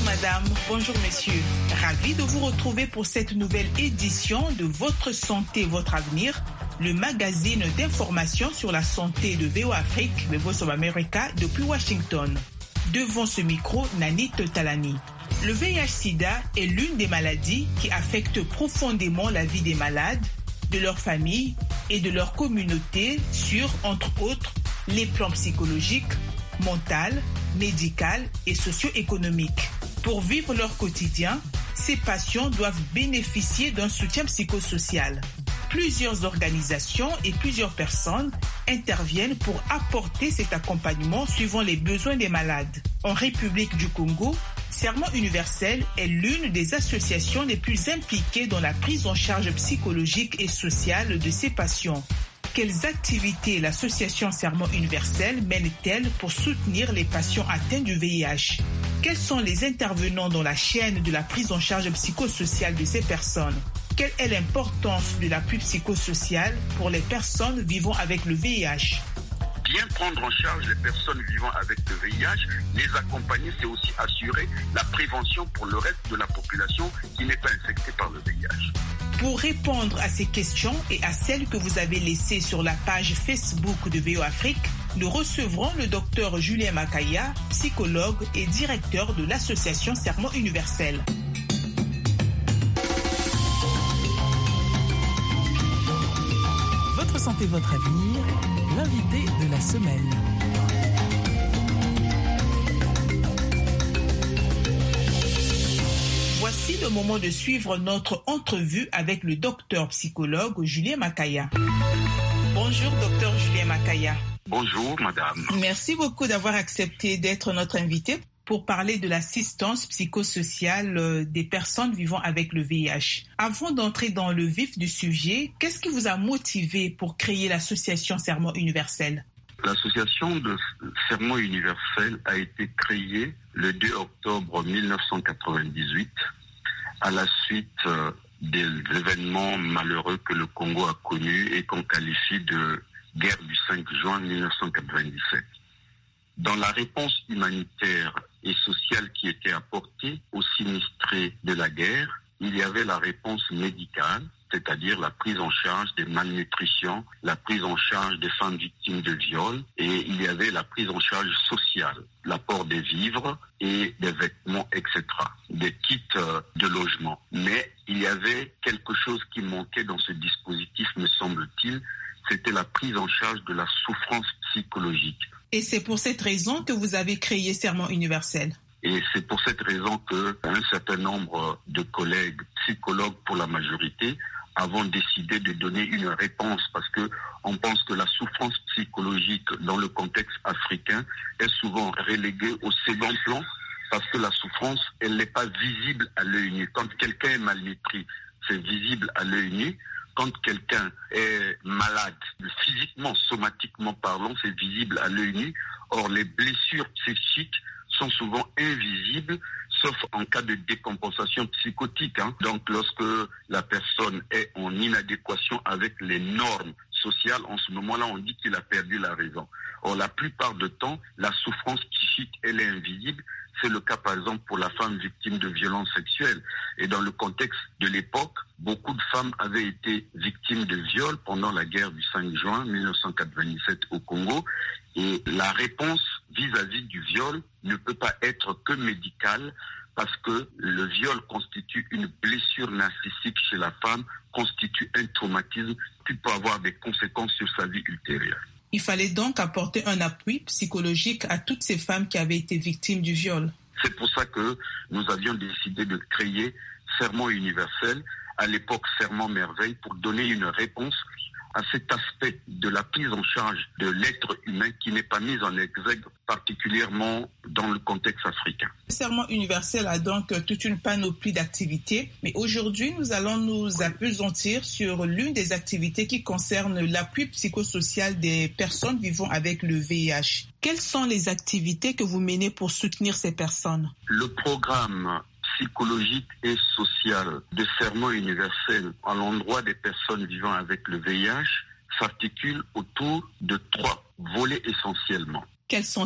madame, bonjour messieurs. Ravi de vous retrouver pour cette nouvelle édition de Votre Santé, Votre Avenir, le magazine d'information sur la santé de VOA Afrique, The Voice of America, depuis Washington. Devant ce micro, Nanit Talani. Le VIH-Sida est l'une des maladies qui affectent profondément la vie des malades, de leur famille et de leur communauté sur, entre autres, les plans psychologiques, mental, médical et socio-économique. Pour vivre leur quotidien, ces patients doivent bénéficier d'un soutien psychosocial. Plusieurs organisations et plusieurs personnes interviennent pour apporter cet accompagnement suivant les besoins des malades. En République du Congo, Serment Universel est l'une des associations les plus impliquées dans la prise en charge psychologique et sociale de ces patients. Quelles activités l'association Serment Universel mène-t-elle pour soutenir les patients atteints du VIH? Quels sont les intervenants dans la chaîne de la prise en charge psychosociale de ces personnes? Quelle est l'importance de l'appui psychosocial pour les personnes vivant avec le VIH? Bien prendre en charge les personnes vivant avec le VIH, les accompagner, c'est aussi assurer la prévention pour le reste de la population qui n'est pas infectée par le VIH. Pour répondre à ces questions et à celles que vous avez laissées sur la page Facebook de VOA Afrique, nous recevrons le docteur Julien Makaya, psychologue et directeur de l'association Serment Universel. Votre santé, votre avenir, l'invité de la semaine. Voici le moment de suivre notre entrevue avec le docteur psychologue Julien Makaya. Bonjour docteur Julien Makaya. Bonjour madame. Merci beaucoup d'avoir accepté d'être notre invité pour parler de l'assistance psychosociale des personnes vivant avec le VIH. Avant d'entrer dans le vif du sujet, qu'est-ce qui vous a motivé pour créer l'association Serment Universel? L'association de Serment Universel a été créée le 2 octobre 1998 à la suite des événements malheureux que le Congo a connus et qu'on qualifie de guerre du 5 juin 1997. Dans la réponse humanitaire et sociale qui était apportée aux sinistrés de la guerre, il y avait la réponse médicale, c'est-à-dire la prise en charge des malnutritions, la prise en charge des femmes victimes de viol, et il y avait la prise en charge sociale, l'apport des vivres et des vêtements, etc., des kits de logement. Mais il y avait quelque chose qui manquait dans ce dispositif, me semble-t-il, c'était la prise en charge de la souffrance psychologique. Et c'est pour cette raison que vous avez créé Serment Universel. Et c'est pour cette raison qu'un certain nombre de collègues, psychologues pour la majorité, avons décidé de donner une réponse parce que on pense que la souffrance psychologique dans le contexte africain est souvent reléguée au second plan parce que la souffrance, elle n'est pas visible à l'œil nu. Quand quelqu'un est malnutri, c'est visible à l'œil nu. Quand quelqu'un est malade, physiquement, somatiquement parlant, c'est visible à l'œil nu. Or, les blessures psychiques sont souvent invisibles, sauf en cas de décompensation psychotique. Donc, lorsque la personne est en inadéquation avec les normes sociales, en ce moment-là, on dit qu'il a perdu la raison. Or, la plupart du temps, la souffrance psychique, elle est invisible. C'est le cas, par exemple, pour la femme victime de violences sexuelles. Et dans le contexte de l'époque, beaucoup de femmes avaient été victimes de viols pendant la guerre du 5 juin 1997 au Congo. Et la réponse vis-à-vis du viol ne peut pas être que médicale parce que le viol constitue une blessure narcissique chez la femme, constitue un traumatisme qui peut avoir des conséquences sur sa vie ultérieure. Il fallait donc apporter un appui psychologique à toutes ces femmes qui avaient été victimes du viol. C'est pour ça que nous avions décidé de créer Serment Universel, à l'époque Serment Merveille, pour donner une réponse à cet aspect de la prise en charge de l'être humain qui n'est pas mis en exergue particulièrement dans le contexte africain. Serment Universel a donc toute une panoplie d'activités, mais aujourd'hui nous allons nous appesantir sur l'une des activités qui concerne l'appui psychosocial des personnes vivant avec le VIH. Quelles sont les activités que vous menez pour soutenir ces personnes? Le programme psychologique et social de Serment Universel à l'endroit des personnes vivant avec le VIH s'articule autour de 3 volets essentiellement. Quels sont